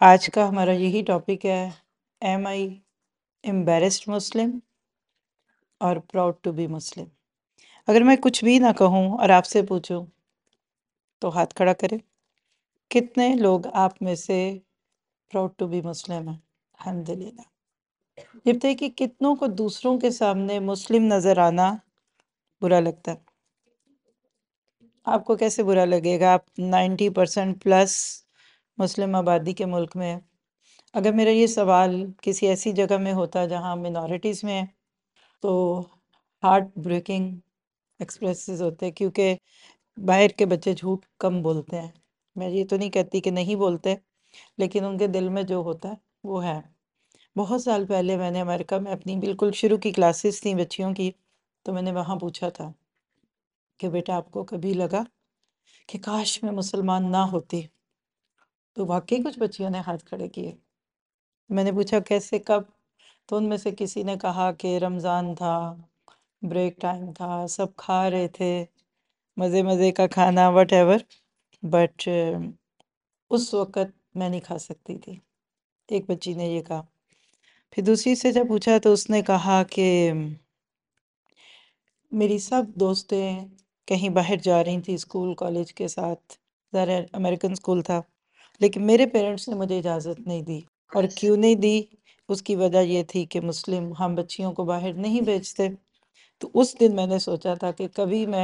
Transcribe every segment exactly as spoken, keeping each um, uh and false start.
آج کا ہمارا یہی ٹاپک ہے، ایم آئی امبیرسڈ مسلم اور پراؤڈ ٹو بی مسلم۔ اگر میں کچھ بھی نہ کہوں اور آپ سے پوچھوں تو ہاتھ کھڑا کریں، کتنے لوگ آپ میں سے پراؤڈ ٹو بی مسلم ہیں؟ الحمدللہ۔ یہ بتائیے کہ کتنوں کو دوسروں کے سامنے مسلم نظر آنا برا لگتا ہے؟ آپ کو کیسے برا لگے گا؟ آپ نائنٹی پرسنٹ پلس مسلم آبادی کے ملک میں ہیں۔ اگر میرا یہ سوال کسی ایسی جگہ میں ہوتا جہاں منورٹیز میں ہیں تو ہارٹ بریکنگ ایکسپریسز ہوتے، کیونکہ باہر کے بچے جھوٹ کم بولتے ہیں۔ میں یہ تو نہیں کہتی کہ نہیں بولتے، لیکن ان کے دل میں جو ہوتا ہے وہ ہے۔ بہت سال پہلے میں نے امریکہ میں اپنی بالکل شروع کی کلاسز تھیں بچیوں کی، تو میں نے وہاں پوچھا تھا کہ بیٹا آپ کو کبھی لگا کہ کاش میں مسلمان نہ ہوتی؟ تو واقعی کچھ بچیوں نے ہاتھ کھڑے کیے۔ میں نے پوچھا کیسے، کب؟ تو ان میں سے کسی نے کہا کہ رمضان تھا، بریک ٹائم تھا، سب کھا رہے تھے مزے مزے کا کھانا وٹ ایور، بٹ اس وقت میں نہیں کھا سکتی تھی۔ ایک بچی نے یہ کہا۔ پھر دوسری سے جب پوچھا تو اس نے کہا کہ میری سب دوستیں کہیں باہر جا رہی تھیں اسکول کالج کے ساتھ، ظاہر ہے امریکن اسکول تھا، لیکن میرے پیرنٹس نے مجھے اجازت نہیں دی۔ اور کیوں نہیں دی؟ اس کی وجہ یہ تھی کہ مسلم ہم بچیوں کو باہر نہیں بھیجتے۔ تو اس دن میں نے سوچا تھا کہ کبھی میں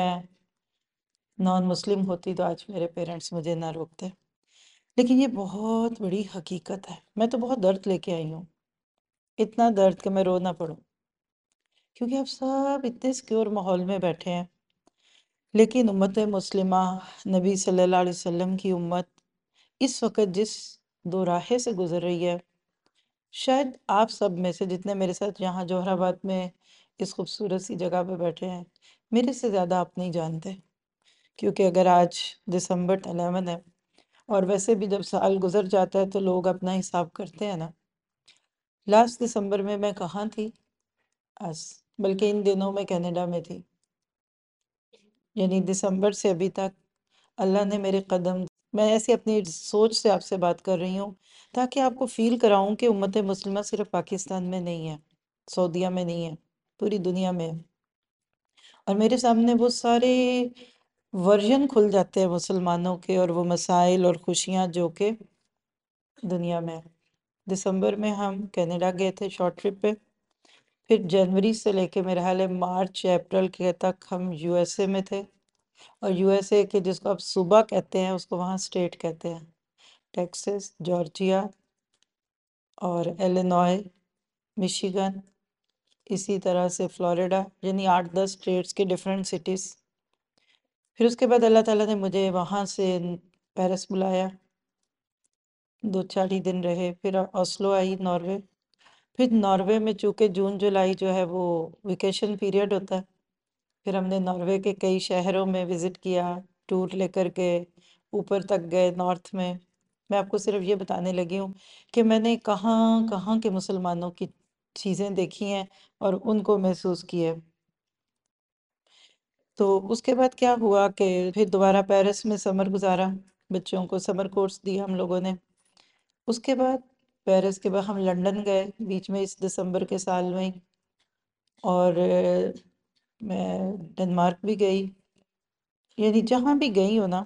نان مسلم ہوتی تو آج میرے پیرنٹس مجھے نہ روکتے۔ لیکن یہ بہت بڑی حقیقت ہے، میں تو بہت درد لے کے آئی ہوں، اتنا درد کہ میں رو نہ پڑوں، کیونکہ آپ سب اتنے سیکیور ماحول میں بیٹھے ہیں، لیکن امت مسلمہ، نبی صلی اللہ علیہ وسلم کی امت اس وقت جس دو راہے سے گزر رہی ہے، شاید آپ سب میں سے جتنے میرے ساتھ یہاں جوہر آباد میں اس خوبصورت سی جگہ پہ بیٹھے ہیں، میرے سے زیادہ آپ نہیں جانتے، کیونکہ اگر آج دسمبر الیون ہے اور ویسے بھی جب سال گزر جاتا ہے تو لوگ اپنا حساب کرتے ہیں نا۔ لاسٹ دسمبر میں میں کہاں تھی؟ بس بلکہ ان دنوں میں کینیڈا میں تھی، یعنی دسمبر سے ابھی تک اللہ نے میرے قدم، میں ایسی اپنی سوچ سے آپ سے بات کر رہی ہوں تاکہ آپ کو فیل کراؤں کہ امت مسلمہ صرف پاکستان میں نہیں ہے، سعودیہ میں نہیں ہے، پوری دنیا میں ہے۔ اور میرے سامنے وہ سارے ورژن کھل جاتے ہیں مسلمانوں کے، اور وہ مسائل اور خوشیاں جو کہ دنیا میں ہیں۔ دسمبر میں ہم کینیڈا گئے تھے شارٹ ٹرپ پہ، پھر جنوری سے لے کے میرے حال ہے مارچ اپریل کے تک ہم یو ایس اے میں تھے، اور یو ایس اے کے جس کو آپ صوبہ کہتے ہیں اس کو وہاں اسٹیٹ کہتے ہیں، ٹیکسس، جارجیا اور ایلینوائے، مشیگن، اسی طرح سے فلوریڈا، یعنی آٹھ دس اسٹیٹس کے ڈیفرنٹ سٹیز۔ پھر اس کے بعد اللہ تعالیٰ نے مجھے وہاں سے پیرس بلایا، دو چار ہی دن رہے، پھر اوسلو آئی ناروے۔ پھر ناروے میں چونکہ جون جولائی جو ہے وہ ویکیشن پیریڈ ہوتا ہے، پھر ہم نے ناروے کے کئی شہروں میں وزٹ کیا، ٹور لے کر کے اوپر تک گئے نارتھ میں۔ میں آپ کو صرف یہ بتانے لگی ہوں کہ میں نے کہاں کہاں کے مسلمانوں کی چیزیں دیکھی ہیں اور ان کو محسوس کیا ہے۔ تو اس کے بعد کیا ہوا کہ پھر دوبارہ پیرس میں سمر گزارا، بچوں کو سمر کورس دیا ہم لوگوں نے۔ اس کے بعد پیرس کے بعد ہم لنڈن گئے بیچ میں اس دسمبر کے سال میں ہی، اور میں ڈنمارک بھی گئی، یعنی جہاں بھی گئی ہوں نا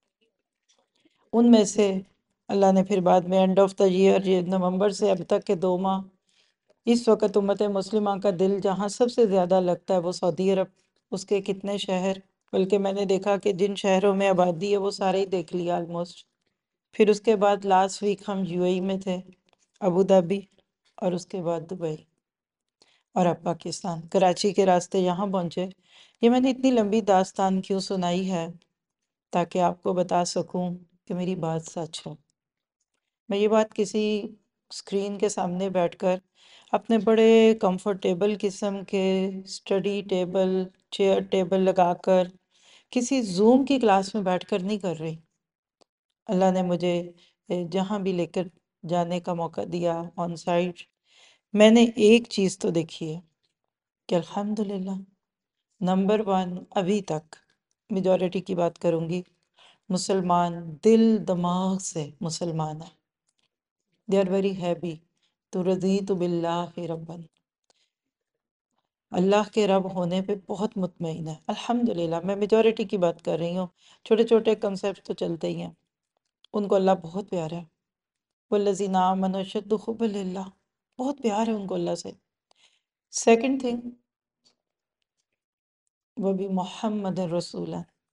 ان میں سے اللہ نے پھر بعد میں اینڈ آف دا ایئر، یہ نومبر سے اب تک کے دو ماہ، اس وقت امت مسلمہ کا دل جہاں سب سے زیادہ لگتا ہے وہ سعودی عرب، اس کے کتنے شہر، بلکہ میں نے دیکھا کہ جن شہروں میں آبادی ہے وہ سارے ہی دیکھ لیا آلموسٹ۔ پھر اس کے بعد لاسٹ ویک ہم یو اے ای میں تھے، ابو دھابی، اور اس کے بعد دبئی، اور اب پاکستان، کراچی کے راستے یہاں پہنچے۔ یہ میں نے اتنی لمبی داستان کیوں سنائی ہے؟ تاکہ آپ کو بتا سکوں کہ میری بات سچ ہے۔ میں یہ بات کسی اسکرین کے سامنے بیٹھ کر اپنے بڑے کمفرٹیبل قسم کے اسٹڈی ٹیبل، چیئر ٹیبل لگا کر کسی زوم کی کلاس میں بیٹھ کر نہیں کر رہی۔ اللہ نے مجھے جہاں بھی لے کر جانے کا موقع دیا آن سائٹ، میں نے ایک چیز تو دیکھی ہے کہ الحمدللہ نمبر ون ابھی تک، میجورٹی کی بات کروں گی، مسلمان دل دماغ سے مسلمان ہے۔ They are very happy. تو رضیت باللہ ربن، اللہ کے رب ہونے پہ بہت مطمئن ہے الحمدللہ. میں میجورٹی کی بات کر رہی ہوں، چھوٹے چھوٹے کنسیپٹ تو چلتے ہی ہیں. ان کو اللہ بہت پیارا ہے. والذین آمنوا اشد حبا للہ، بہت پیار ہے ان کو اللہ سے. سیکنڈ تھنگ، وہ بھی محمد رسول،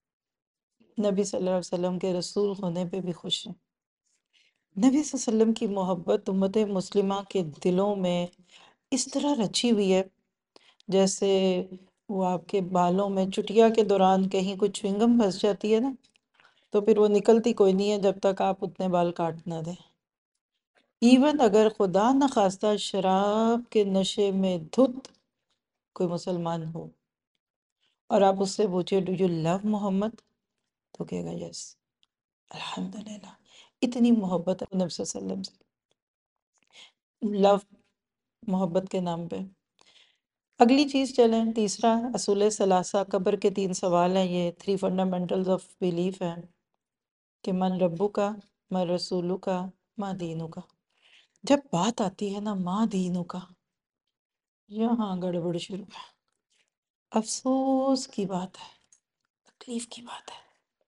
نبی صلی اللہ علیہ وسلم کے رسول ہونے پہ بھی خوش ہیں. نبی صلی اللہ علیہ وسلم کی محبت امت مسلمہ کے دلوں میں اس طرح رچی ہوئی ہے جیسے وہ آپ کے بالوں میں چٹیا کے دوران کہیں کچھ چوئنگم پھنس جاتی ہے نا، تو پھر وہ نکلتی کوئی نہیں ہے جب تک آپ اتنے بال کاٹ نہ دیں. ایون اگر خدا نخواستہ شراب کے نشے میں دھت کوئی مسلمان ہو اور آپ اس سے پوچھے ڈو یو لو محمد، تو کہے گا یس. الحمدللہ اتنی محبت ہے نبی صلی اللہ علیہ وسلم سے، لو محبت کے نام پہ. اگلی چیز چلیں، تیسرا اصول ثلاثہ، قبر کے تین سوال ہیں. یہ تھری فنڈامنٹلز آف بیلیف ہیں کہ من ربو کا، من رسولو کا، ما دینو کا. جب بات آتی ہے نا ما دینو کا، یہاں گڑبڑ شروع ہے. افسوس کی بات ہے، تکلیف کی بات ہے،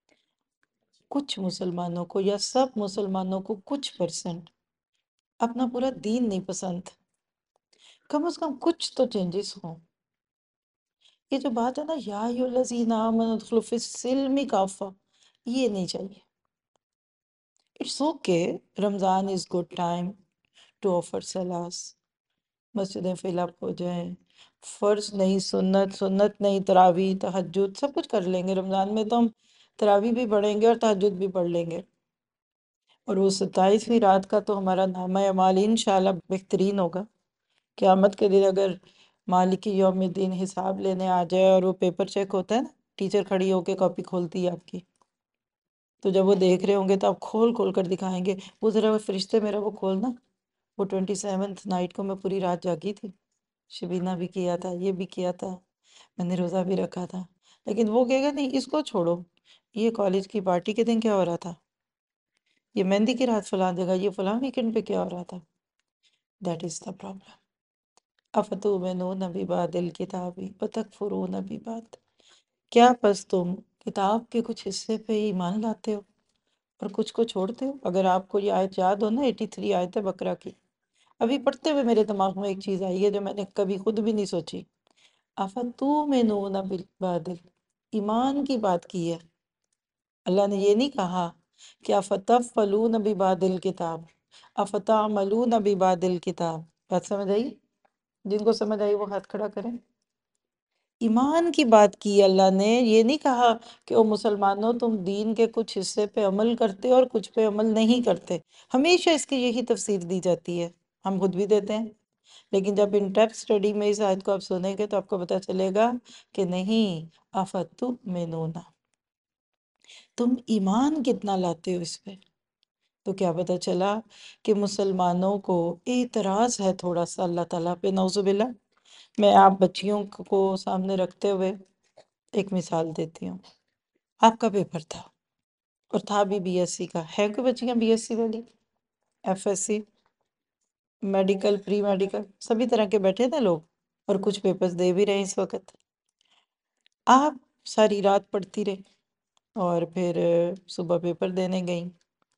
کچھ مسلمانوں کو یا سب مسلمانوں کو کچھ پرسنٹ اپنا پورا دین نہیں پسند. کم از کم کچھ تو چینجز ہوں. یہ جو بات ہے نا یا ایھا الذین آمنوا ادخلوا فی السلم کافہ، یہ نہیں چاہیے. It's okay, Ramzan is good time to offer سلاس، مسجدیں فل اپ ہو جائیں. فرض نہیں، سنت، سنت نہیں، تراویح، تہجد، سب کچھ کر لیں گے. رمضان میں تو ہم تراویح بھی پڑھیں گے اور تہجد بھی پڑھ لیں گے. اور وہ ستائیسویں رات کا تو ہمارا نامہ اعمال انشاءاللہ بہترین ہوگا. قیامت کے دن اگر مالک یوم الدین حساب لینے آ جائے اور وہ پیپر چیک ہوتا ہے نا، ٹیچر کھڑی ہو کے کاپی کھولتی ہے آپ کی، تو جب وہ دیکھ رہے ہوں گے تو آپ کھول کھول کر دکھائیں گے وہ ذرا وہ فرشتے میرا وہ کھولنا، وہ ٹوئنٹی سیونتھ نائٹ کو میں پوری رات جاگی تھی، شبینہ بھی کیا تھا، یہ بھی کیا تھا، میں نے روزہ بھی رکھا تھا. لیکن وہ کہے گا نہیں اس کو چھوڑو، یہ کالج کی پارٹی کے دن کیا ہو رہا تھا، یہ مہندی کی رات فلاں جگہ، یہ فلاں ویکنڈ پہ کیا ہو رہا تھا. That is the problem. افتؤمنون ببعض الکتاب وتکفرون ببعض، کیا پس تم کتاب کے کچھ حصے پہ ایمان لاتے ہو اور کچھ کو چھوڑتے ہو. اگر آپ کو یہ آیت یاد ہو نا، ایٹی تھری آیت ہے بقرہ کی، ابھی پڑھتے ہوئے میرے دماغ میں ایک چیز آئی ہے جو میں نے کبھی خود بھی نہیں سوچی. افتؤمنون ببعض، ایمان کی بات کی ہے. اللہ نے یہ نہیں کہا کہ افتغفلون ببعض الکتاب، افتعملون ببعض الکتاب. بات سمجھ آئی؟ جن کو سمجھ آئی وہ ہاتھ کھڑا کریں. ایمان کی بات کی اللہ نے، یہ نہیں کہا کہ او مسلمانوں تم دین کے کچھ حصے پہ عمل کرتے اور کچھ پہ عمل نہیں کرتے. ہمیشہ اس کی یہی تفسیر دی جاتی ہے، ہم خود بھی دیتے ہیں. لیکن جب ان ڈیپتھ اسٹڈی میں اس آیت کو آپ سنیں گے تو آپ کو پتہ چلے گا کہ نہیں، افتؤمنون، تم ایمان کتنا لاتے ہو اس پہ. تو کیا پتہ چلا کہ مسلمانوں کو اعتراض ہے تھوڑا سا اللہ تعالیٰ پہ، نعوذ باللہ. میں آپ بچیوں کو سامنے رکھتے ہوئے ایک مثال دیتی ہوں. آپ کا پیپر تھا اور تھا بھی بی ایس سی کا. ہے کوئی بچیاں بی ایس سی والی، F S C, medical, pre medical, سبھی طرح کے بیٹھے تھے لوگ اور کچھ پیپرز دے بھی رہے ہیں اس وقت. آپ ساری رات پڑھتی رہے اور پھر صبح پیپر دینے گئیں،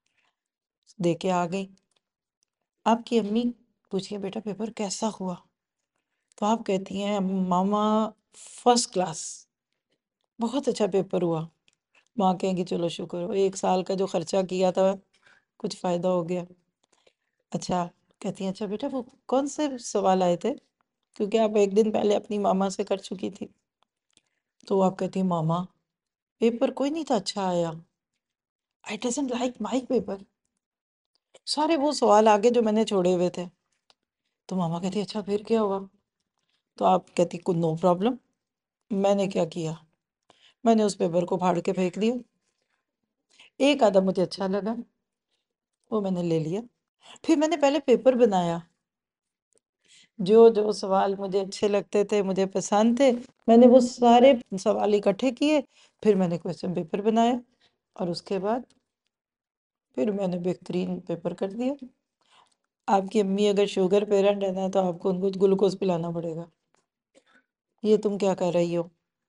دے کے آ گئی. آپ کی امی پوچھیں بیٹا پیپر کیسا ہوا، تو آپ کہتی ہیں ماما فرسٹ کلاس، بہت اچھا پیپر ہوا. ماں کہیں گی چلو شکر ہو، ایک سال کا جو خرچہ کیا تھا کچھ فائدہ ہو گیا. اچھا، کہتی ہیں اچھا بیٹا وہ کون سے سوال آئے تھے، کیونکہ آپ ایک دن پہلے اپنی ماما سے کر چکی تھی. تو آپ کہتی ہیں ماما پیپر کوئی نہیں تھا اچھا آیا، I doesn't like my paper، سارے وہ سوال آگے جو میں نے چھوڑے ہوئے تھے. تو ماما کہتی اچھا پھر کیا ہوا، تو آپ کہتی کوئی نو پرابلم. میں نے کیا کیا، میں نے اس پیپر کو پھاڑ کے پھینک دیا. ایک آدھا مجھے اچھا لگا، وہ میں نے لے لیا. پھر میں نے پہلے پیپر بنایا، جو جو سوال مجھے اچھے لگتے تھے، مجھے پسند تھے، میں نے وہ سارے سوال اکٹھے کیے، پھر میں نے کویسچن پیپر بنایا اور اس کے بعد پھر میں نے بہترین پیپر کر دیا. آپ کی امی اگر شوگر پیرنٹ ہے نا تو آپ کو ان کو گلوکوز پلانا پڑے گا. یہ تم کیا کر رہی ہو؟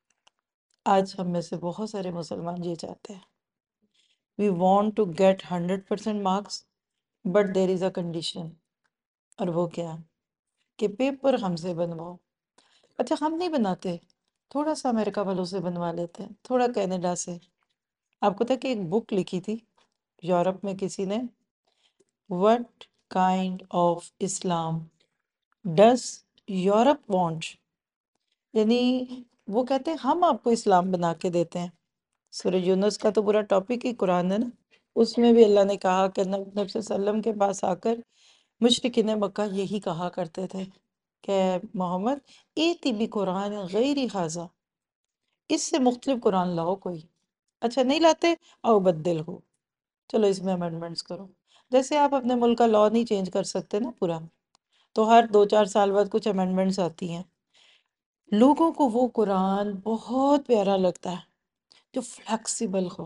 آج ہم میں سے بہت سارے مسلمان یہ چاہتے ہیں. We want to get hundred percent marks but there is a condition. اور وہ کیا کہ پیپر ہم سے بنواؤ. اچھا ہم نہیں بناتے، تھوڑا سا امریکہ والوں سے بنوا لیتے ہیں، تھوڑا کینیڈا سے. آپ کو تھا کہ ایک بک لکھی تھی یورپ میں کسی نے، what kind of Islam does Europe want. یعنی وہ کہتے ہیں ہم آپ کو اسلام بنا کے دیتے ہیں. سورہ یونس کا تو پورا ٹاپک ہی قرآن ہے نا. اس میں بھی اللہ نے کہا کہ نبی صلی اللہ علیہ وسلم کے پاس آ کر مشرکین مکہ یہی کہا کرتے تھے کہ محمد ایتی بھی قرآن غیر ھذا، اس سے مختلف قرآن لاؤ کوئی. اچھا نہیں لاتے، او بدل ہو، چلو اس میں امینڈمنٹس کرو. جیسے آپ اپنے ملک کا لاء نہیں چینج کر سکتے نا پورا، تو ہر دو چار سال بعد کچھ امینڈمنٹس آتی ہیں. لوگوں کو وہ قرآن بہت پیارا لگتا ہے جو فلیکسیبل ہو،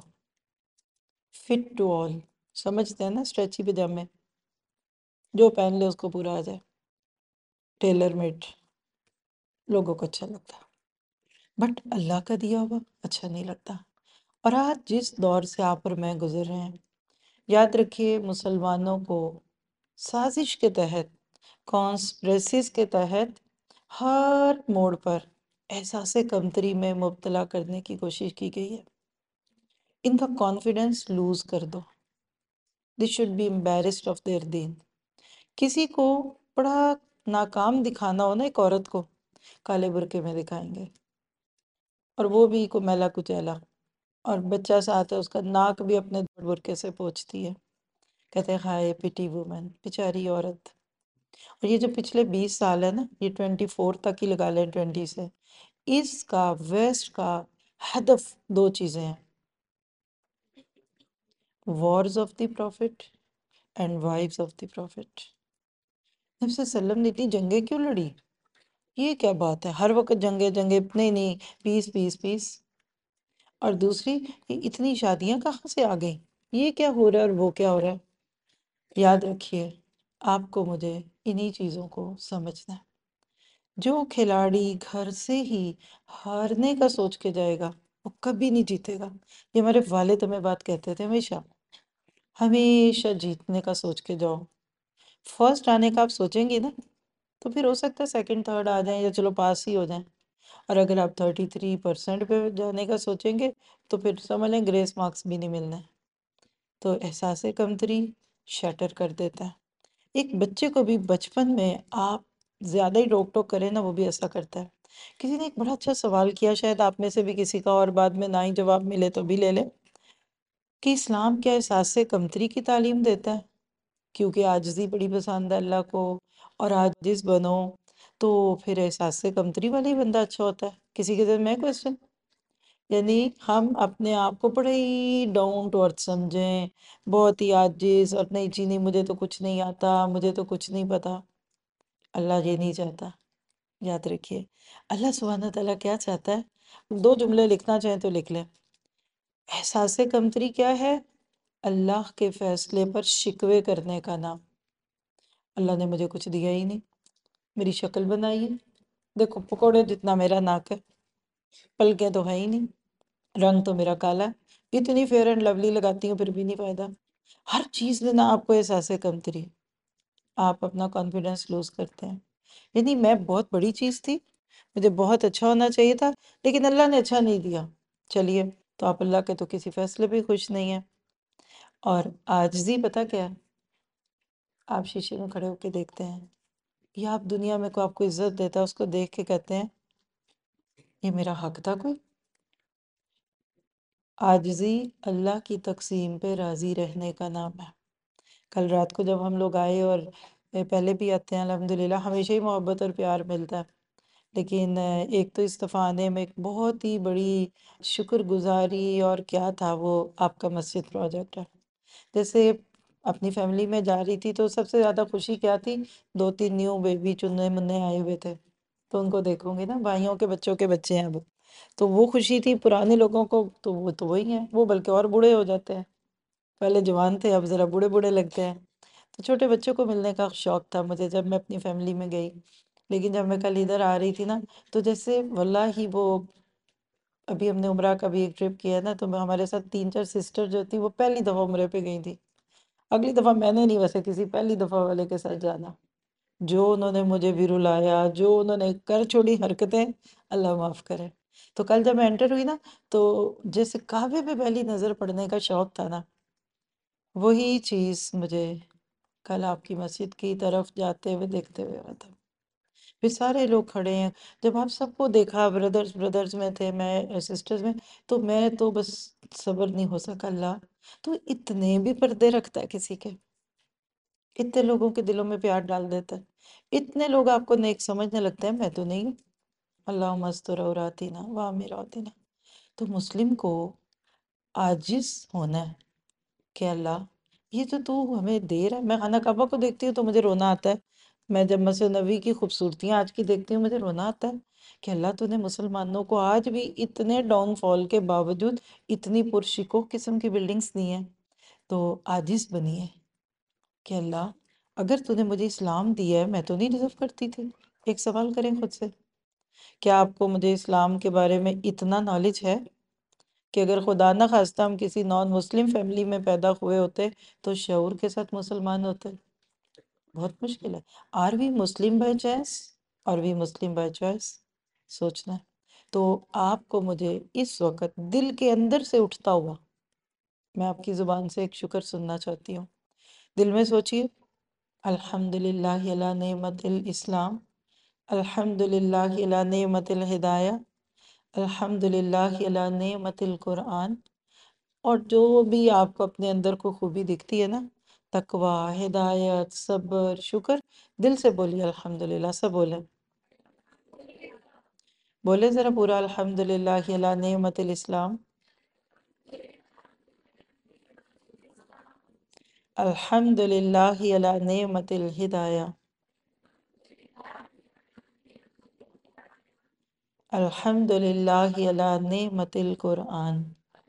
فٹ ٹو آل. سمجھتے ہیں نا اسٹریچی پجامے، جو پہن لے اس کو پورا آ جائے، ٹیلر میڈ. لوگوں کو اچھا لگتا ہے بٹ اللہ کا دیا ہوا اچھا نہیں لگتا. اور آج جس دور سے آپ اور میں گزر رہے ہیں، یاد رکھیے مسلمانوں کو سازش کے تحت، کانسپریسیز کے تحت ہر موڑ پر احساس کمتری میں مبتلا کرنے کی کوشش کی گئی ہے. ان کا کانفیڈنس لوز کر دو. They should be embarrassed of their دین. کسی کو بڑا ناکام دکھانا ہو نا ایک عورت کو، کالے برقعے میں دکھائیں گے، اور وہ بھی کو میلا کچیلا، اور بچہ ساتھ ہے اس کا ناک بھی اپنے برقعے سے پوچھتی ہے. کہتے ہیں ہائے پٹی وومن، بیچاری عورت. اور یہ جو پچھلے بیس سال ہے نا، یہ ٹوینٹی فور تک ہی لگا لیں، ٹوینٹی سے، اس کا ویسٹ کا ہدف دو چیزیں ہیں: wars of the prophet and wives of the prophet. نبی صلی اللہ علیہ وسلم نے اتنی جنگیں کیوں لڑی؟ یہ کیا بات ہے ہر وقت جنگیں جنگیں؟ نہیں نہیں، پیس پیس پیس. اور دوسری، یہ اتنی شادیاں کہاں سے آ گئیں؟ یہ کیا ہو رہا ہے اور وہ کیا ہو رہا ہے؟ یاد رکھیے آپ کو مجھے انہی چیزوں کو سمجھنا ہے. جو کھلاڑی گھر سے ہی ہارنے کا سوچ کے جائے گا وہ کبھی نہیں جیتے گا. یہ ہمارے والد ہمیں بات کہتے تھے ہمیشہ، ہمیشہ جیتنے کا سوچ کے جاؤ. فرسٹ آنے کا آپ سوچیں گی نا تو پھر ہو سکتا ہے سیکنڈ تھرڈ آ جائیں یا چلو پاس ہی ہو جائیں. اور اگر آپ تھرٹی تھری پرسنٹ پہ جانے کا سوچیں گے تو پھر سمجھ لیں گریس مارکس بھی نہیں ملنے. تو احساس کمتری شٹر کر دیتا ہے. ایک بچے کو بھی بچپن میں آپ زیادہ ہی روک ٹوک کریں نا، وہ بھی ایسا کرتا ہے. کسی نے ایک بڑا اچھا سوال کیا، شاید آپ میں سے بھی کسی کا اور بعد میں نہ ہی جواب ملے تو بھی لے لیں، کہ اسلام کیا احساس کمتری کی تعلیم دیتا ہے؟ کیونکہ عاجزی بڑی پسند ہے اللہ کو، اور عاجز بنو تو پھر احساس کمتری والا ہی بندہ اچھا ہوتا ہے. کسی کے ذہن میں کوشچن؟ یعنی ہم اپنے آپ کو بڑے ہی ڈاؤن ٹو ارتھ سمجھیں، بہت ہی عاجز، اور نہیں جی نہیں مجھے تو کچھ نہیں آتا، مجھے تو کچھ نہیں پتا. اللہ یہ نہیں چاہتا. یاد رکھیے اللہ سبحانہ تعالیٰ کیا چاہتا ہے؟ دو جملے لکھنا چاہیں تو لکھ لیں. احساس کمتری کیا ہے؟ اللہ کے فیصلے پر شکوے کرنے کا نام. اللہ نے مجھے کچھ دیا ہی نہیں، میری شکل بنائی ہے، دیکھو پکوڑے جتنا میرا ناک ہے، پلکیں تو ہے ہی نہیں، رنگ تو میرا کالا ہے، اتنی فیئر اینڈ لولی لگاتی ہوں پھر بھی نہیں فائدہ. ہر چیز میں نا آپ کو احساس کمتری، آپ اپنا کانفیڈنس لوز کرتے ہیں. یعنی میں بہت بڑی چیز تھی، مجھے بہت اچھا ہونا چاہیے تھا، لیکن اللہ نے اچھا نہیں دیا. چلیے تو آپ اللہ کے تو کسی فیصلے بھی خوش نہیں ہیں. اور عاجزی پتہ کیا ہے؟ آپ شیشے میں کھڑے ہو کے دیکھتے ہیں، یا آپ دنیا میں کو آپ کو عزت دیتا ہے اس کو دیکھ کے کہتے ہیں یہ میرا حق تھا کوئی؟ عاجزی اللہ کی تقسیم پہ راضی رہنے کا نام ہے. کل رات کو جب ہم لوگ آئے، اور پہلے بھی آتے ہیں الحمدللہ، ہمیشہ ہی محبت اور پیار ملتا ہے، لیکن ایک تو استفاء آنے میں ایک بہت ہی بڑی شکر گزاری، اور کیا تھا وہ آپ کا مسجد پروجیکٹ ہے. جیسے اپنی فیملی میں جا رہی تھی تو سب سے زیادہ خوشی کیا تھی؟ دو تین نیو بیبی چننے مننے آئے ہوئے تھے، تو ان کو دیکھوں گی نا، بھائیوں کے بچوں کے بچے ہیں وہ، تو وہ خوشی تھی. پرانے لوگوں کو تو وہ تو وہی ہیں، وہ بلکہ اور بوڑھے ہو جاتے ہیں، پہلے جوان تھے اب ذرا بوڑھے بوڑھے لگتے ہیں. تو چھوٹے بچوں کو ملنے کا شوق تھا مجھے جب میں اپنی فیملی میں گئی، لیکن جب میں کل ادھر آ رہی تھی نا، تو جیسے واللہ ہی وہ، ابھی ہم نے عمرہ کا بھی ایک ٹرپ کیا نا، تو ہمارے ساتھ تین چار سسٹر جو تھی وہ پہلی دفعہ عمرے پہ گئی تھی. اگلی دفعہ میں نے نہیں ویسے کسی پہلی دفعہ والے کے ساتھ جانا. جو انہوں نے مجھے بھی رلایا، جو انہوں نے کر چھوڑی حرکتیں، اللہ معاف کرے. تو کل جب میں انٹر ہوئی نا، تو جیسے کعبے پہ پہلی نظر پڑنے کا شوق تھا نا، وہی چیز مجھے کل آپ کی مسجد کی طرف جاتے ہوئے دیکھتے ہوئے رہا تھا. پھر سارے لوگ کھڑے ہیں، جب آپ سب کو دیکھا، بردرز بردرز میں تھے، میں سسٹرز میں، تو میں تو بس صبر نہیں ہو سکا. اللہ تو اتنے بھی پردے رکھتا ہے کسی کے، اتنے لوگوں کے دلوں میں پیار ڈال دیتا ہے، اتنے لوگ آپ کو نیک سمجھنے لگتے ہیں. میں تو نہیں ہوں. اللہم استر عوراتنا وآمراتنا. تو مسلم کو عاجز ہونا ہے کہ اللہ یہ تو تو ہمیں دے رہا ہے. میں خانہ کعبہ کو دیکھتی ہوں تو مجھے رونا آتا ہے. میں جب مسجد نبوی کی خوبصورتیاں آج کی دیکھتی ہوں، مجھے رونا آتا ہے کہ اللہ تو نے مسلمانوں کو آج بھی اتنے ڈاؤن فال کے باوجود اتنی پرشکوہ قسم کی بلڈنگز دی ہیں. تو عاجز بنی ہے کہ اللہ اگر تو نے مجھے اسلام دیا ہے، میں تو نہیں ڈیزرو کرتی تھی. ایک سوال کریں خود سے، کیا آپ کو مجھے اسلام کے بارے میں اتنا نالج ہے کہ اگر خدا نہ خواستہ ہم کسی نان مسلم فیملی میں پیدا ہوئے ہوتے تو شعور کے ساتھ مسلمان ہوتے؟ بہت مشکل ہے. Are we Muslim by choice? Are we Muslim by choice? سوچنا ہے. تو آپ کو مجھے اس وقت دل کے اندر سے اٹھتا ہوا، میں آپ کی زبان سے ایک شکر سننا چاہتی ہوں. دل میں سوچئے، الحمدللہ علی نعمت الاسلام، الحمدللہ علی نعمت الہدایہ، الحمدللہ علی نعمت القرآن. اور جو بھی آپ کو اپنے اندر کو خوبی دکھتی ہے نا، تقوی، ہدایت، صبر، شکر، دل سے بولیے الحمدللہ. سب بولیں، بولے ذرا پورا، الحمدللہ علی نعمت الاسلام، الحمدللہ علی نعمت الہدایہ، الحمدللہ علی نعمت القرآن.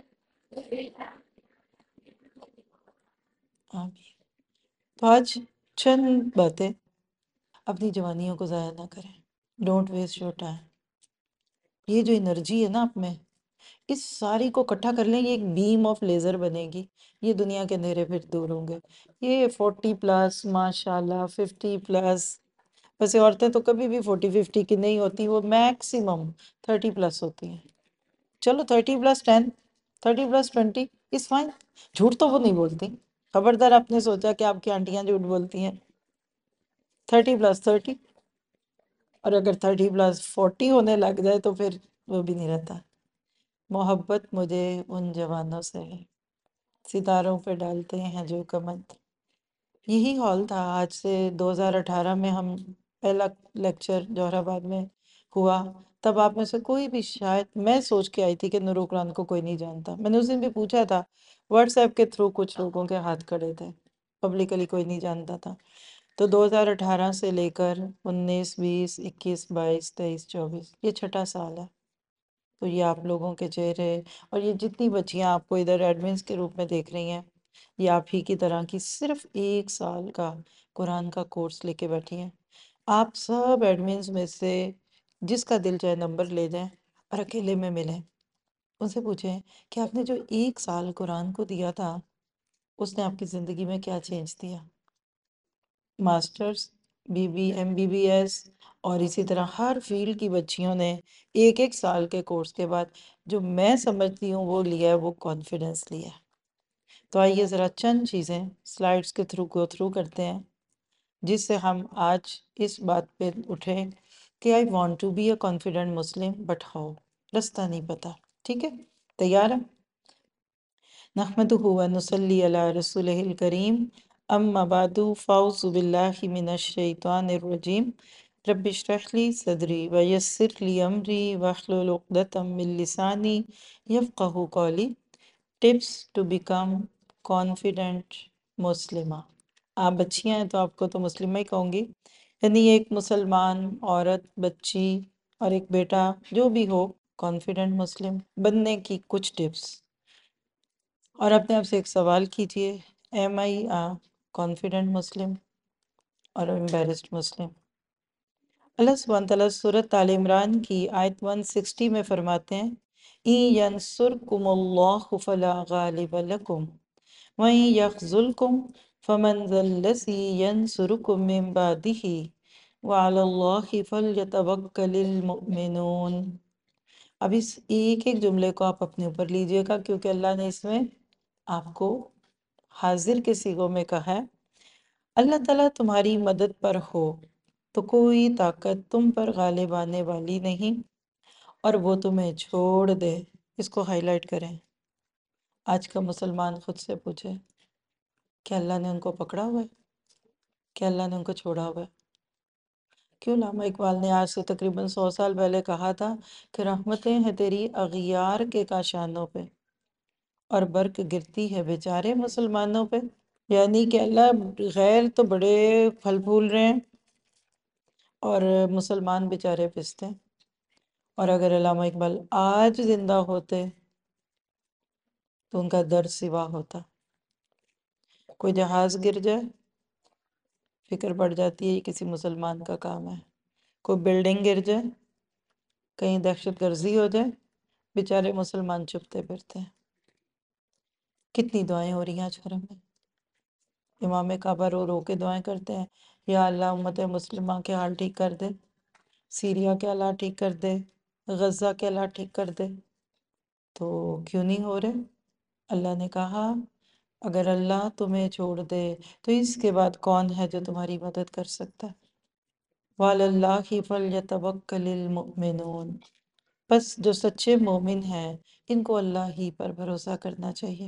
آمین. تو آج چند باتیں. اپنی جوانیوں کو ضائع نہ کریں. Don't waste your time. یہ جو انرجی ہے نا آپ میں، اس ساری کو اکٹھا کر لیں، یہ ایک بیم آف لیزر بنے گی. یہ دنیا کے اندھیرے پھر دور ہوں گے. یہ فورٹی پلس، ماشاء اللہ ففٹی پلس، ویسے عورتیں تو کبھی بھی فورٹی ففٹی کی نہیں ہوتی، وہ میکسیمم تھرٹی پلس ہوتی ہیں. چلو thirty plus ten, thirty plus twenty is fine. جھوٹ تو وہ نہیں بولتی. خبردار آپ نے سوچا کہ آپ کی آنٹیاں جھوٹ بولتی ہیں. تھرٹی پلس تھرٹی، اور اگر تھرٹی پلس فورٹی ہونے لگ جائے تو پھر وہ بھی نہیں رہتا. محبت مجھے ان جوانوں سے ہے، ستاروں پہ ڈالتے ہیں جو کمند. یہی حال تھا آج سے دو ہزار اٹھارہ میں ہم پہلا لیکچر جوہر آباد میں ہوا. تب آپ میں سے کوئی بھی، شاید میں سوچ کے آئی تھی کہ نور قرآن کو کوئی نہیں جانتا. میں نے اس دن بھی پوچھا تھا، واٹس ایپ کے تھرو کچھ لوگوں کے ہاتھ کھڑے تھے، پبلکلی کوئی نہیں جانتا تھا. تو دو ہزار اٹھارہ سے لے کر انیس، بیس، اکیس، بائیس، تیئیس، چوبیس، یہ چھٹا سال ہے. تو یہ آپ لوگوں کے چہرے، اور یہ جتنی بچیاں آپ کو ادھر ایڈمنس کے روپ میں دیکھ رہی ہیں، یہ آپ ہی کی طرح کی صرف ایک سال کا قرآن کا کورس لے کے بیٹھی ہیں. آپ سب ایڈمنس میں سے جس کا دل چاہے نمبر لے جائیں اور اکیلے میں ملیں. ان سے پوچھیں کہ آپ نے جو ایک سال قرآن کو دیا تھا، اس نے آپ کی زندگی میں کیا چینج دیا. Masters, B B, M B B S, اور اسی طرح ہر فیلڈ کی بچیوں نے ایک ایک سال کے کورس کے بعد جو میں سمجھتی ہوں وہ لیا ہے، وہ کانفیڈنس لیا ہے. تو آئیے ذرا چند چیزیں سلائڈز کے تھرو گو تھرو کرتے ہیں، جس سے ہم آج اس بات پہ اٹھیں کہ I want to be a confident Muslim but how. رستہ نہیں پتا. ٹھیک ہے، تیار ہے؟ نحمدہ و نصلی علی رسولہ الکریم، اما بعد، فاعوذ باللہ من الشیطان الرجیم. رب اشرح لی صدری ویسر لی امری واحلل عقدۃ من لسانی یفقہوا قولی. ٹپس ٹو بیکم کانفیڈنٹ مسلمہ. آپ بچیاں ہیں تو آپ کو تو مسلمہ ہی کہوں گی، یعنی ایک مسلمان عورت، بچی، اور ایک بیٹا جو بھی ہو، کانفیڈنٹ مسلم بننے کی کچھ ٹپس. اور اپنے آپ سے ایک سوال کیجئے، ایم آئی کانفیڈنٹ مسلم اور امبیرسڈ مسلم۔ اللہ سبحانہ تعالیٰ سورۃ آل عمران کی آیت ایک سو ساٹھ میں فرماتے ہیں اِن ینصرکم اللہ فلا غالب لکم وَإِن يَخْذُلْكُمْ فَمَنْ ذَا الَّذِي يَنْصُرُكُم مِّن بَعْدِهِ وَعَلَى اللَّهِ فَلْيَتَوَكَّلِ الْمُؤْمِنُونَ۔ اب اس ایک ایک جملے کو آپ اپنے اوپر لیجئے گا، کیونکہ اللہ نے اس میں آپ کو حاضر کے صیغوں میں کہا ہے۔ اللہ تعالیٰ تمہاری مدد پر ہو تو کوئی طاقت تم پر غالب آنے والی نہیں، اور وہ تمہیں چھوڑ دے۔ اس کو ہائی لائٹ کریں۔ آج کا مسلمان خود سے پوچھے کہ اللہ نے ان کو پکڑا ہوا ہے؟ کہ اللہ نے ان کو چھوڑا ہوا ہے؟ کیوں علامہ اقبال نے آج سے تقریباً سو سال پہلے کہا تھا کہ رحمتیں ہیں تیری اغیار کے کاشانوں پہ، اور برق گرتی ہے بیچارے مسلمانوں پہ۔ یعنی کہ اللہ غیر تو بڑے پھل پھول رہے ہیں اور مسلمان بیچارے پستے ہیں۔ اور اگر علامہ اقبال آج زندہ ہوتے تو ان کا درد سوا ہوتا۔ کوئی جہاز گر جائے فکر پڑ جاتی ہے یہ کسی مسلمان کا کام ہے۔ کوئی بلڈنگ گر جائے، کہیں دہشت گرزی ہو جائے، بیچارے مسلمان چھپتے پھرتے ہیں۔ کتنی دعائیں ہو رہی ہیں آج حرم میں، امام کعبہ رو رو کے دعائیں کرتے ہیں، یا اللہ امت مسلمہ کے حال ٹھیک کر دے، سیریا کے حالات ٹھیک کر دے، غزہ کے حالات ٹھیک کر دے۔ تو کیوں نہیں ہو رہے؟ اللہ نے کہا اگر اللہ تمہیں چھوڑ دے تو اس کے بعد کون ہے جو تمہاری مدد کر سکتا ہے؟ وَعَلَى اللَّهِ فَلْيَتَوَكَّلِ الْمُؤْمِنُونَ۔ بس جو سچے مومن ہیں ان کو اللہ ہی پر بھروسہ کرنا چاہیے۔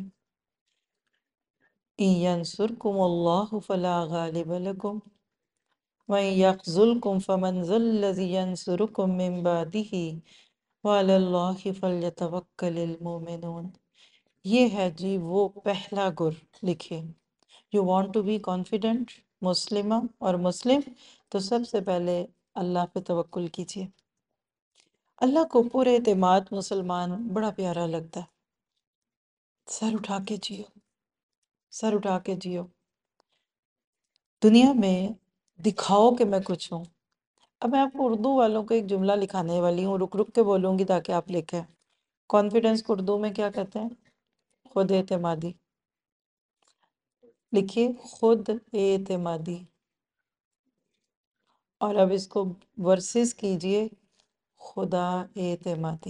إِن يَنْصُرْكُمُ اللَّهُ فَلَا غَالِبَ لَكُمْ وَإِن يَخْذُلْكُمْ فَمَنْ ذَا الَّذِي يَنْصُرُكُم مِّن بَعْدِهِ وَعَلَى اللَّهِ فَلْيَتَوَكَّلِ الْمُؤْمِنُونَ۔ یہ ہے جی وہ پہلا گر لکھے۔ You want to be confident مسلمہ اور مسلم تو سب سے پہلے اللہ پہ توکل کیجیے۔ اللہ کو پورے اعتماد مسلمان بڑا پیارا لگتا ہے۔ سر اٹھا کے جیو، سر اٹھا کے جیو۔ دنیا میں دکھاؤ کہ میں کچھ ہوں۔ اب میں آپ کو اردو والوں کو ایک جملہ لکھانے والی ہوں، رک رک کے بولوں گی تاکہ آپ لکھیں۔ کانفیڈنس کو اردو میں کیا کہتے ہیں؟ خود اعتمادی۔ لکھیے خود اعتمادی، اور اب اس کو ورسز کیجئے خدا اعتمادی۔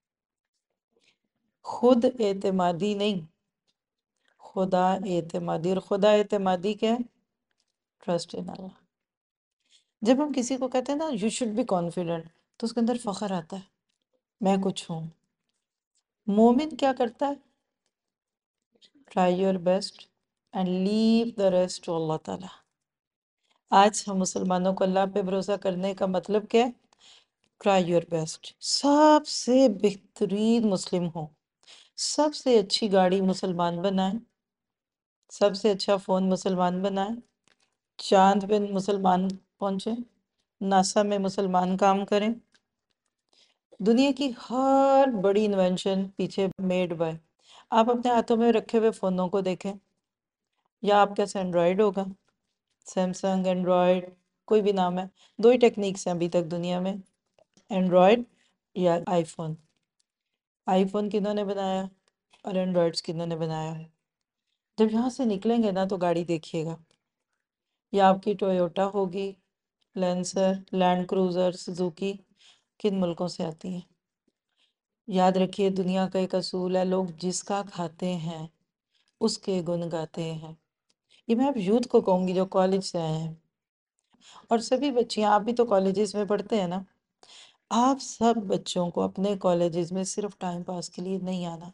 خود اعتمادی نہیں، خدا اعتمادی۔ اور خدا اعتمادی کیا ہے؟ Trust in Allah. جب ہم کسی کو کہتے ہیں نا یو شوڈ بی کانفیڈنٹ تو اس کے اندر فخر آتا ہے، میں کچھ ہوں۔ مومن کیا کرتا ہے؟ Try your best and leave the rest to Allah تعالیٰ۔ آج ہم مسلمانوں کو اللہ پہ بھروسہ کرنے کا مطلب کیا ہے؟ Try your best. سب سے بہترین مسلم ہو، سب سے اچھی گاڑی مسلمان بنائیں، سب سے اچھا فون مسلمان بنائیں، چاند پہ مسلمان پہنچیں، ناسا میں مسلمان کام کریں۔ دنیا کی ہر بڑی انوینشن پیچھے میڈ بائی۔ آپ اپنے ہاتھوں میں رکھے ہوئے فونوں کو دیکھیں، یا آپ کیسے اینڈرائیڈ ہوگا، سیمسنگ، اینڈرائیڈ، کوئی بھی نام ہے۔ دو ہی ٹیکنیکس ہیں ابھی تک دنیا میں، اینڈرائیڈ یا آئی فون۔ آئی فون کنہوں نے بنایا اور اینڈرائیڈس کنہوں نے بنایا؟ جب یہاں سے نکلیں گے نا تو گاڑی دیکھیے گا، یا آپ کی ٹویوٹا ہوگی، لینسر، لینڈ کروزر، سزوکی، کن ملکوں سے آتی ہیں؟ یاد رکھیے دنیا کا ایک اصول ہے، لوگ جس کا کھاتے ہیں اس کے گن گاتے ہیں۔ یہ میں اب یوتھ کو کہوں گی جو کالج سے آئے ہیں، اور سبھی بچیاں، آپ بھی تو کالجز میں پڑھتے ہیں نا، آپ سب بچوں کو اپنے کالجز میں صرف ٹائم پاس کے لیے نہیں آنا۔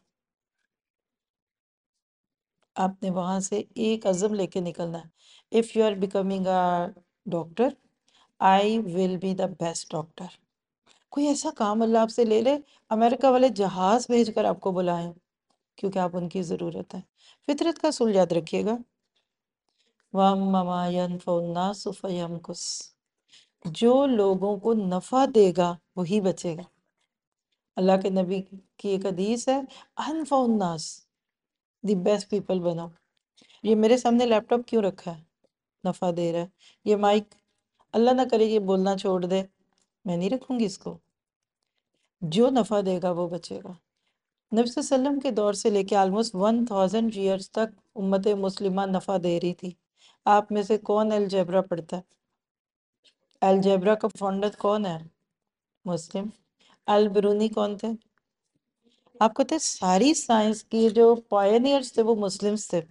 آپ نے وہاں سے ایک عزم لے کے نکلنا ہے، if you are becoming a doctor, I will be the best doctor۔ کوئی ایسا کام اللہ آپ سے لے لے، امریکہ والے جہاز بھیج کر آپ کو بلائیں، کیونکہ آپ ان کی ضرورت ہے۔ فطرت کا اصول یاد رکھیے گا، وَأَمَّا مَا يَنْفَعُ النَّاسُ فَيَمْكُثْ۔ جو لوگوں کو نفع دے گا وہی بچے گا۔ اللہ کے نبی کی ایک حدیث ہے، انفع الناس، دی بیسٹ پیپل بنو۔ یہ میرے سامنے لیپ ٹاپ کیوں رکھا ہے؟ نفع دے رہا ہے. یہ مائک اللہ نہ کرے یہ بولنا چھوڑ دے، میں نہیں رکھوں گی اس کو. جو نفع دے گا وہ بچے گا. نبی صلی اللہ علیہ وسلم کے دور سے لے کے آلموسٹ ون تھاؤزینڈ ایئرس تک امت مسلمہ نفع دے رہی تھی. آپ میں سے کون الجبرا پڑھتا ہے؟ الجبرا کا فاؤنڈر کون ہے؟ مسلم. البرونی کون تھے؟ آپ کو تھے ساری سائنس کی جو پائنیئرز تھے وہ مسلمز تھے.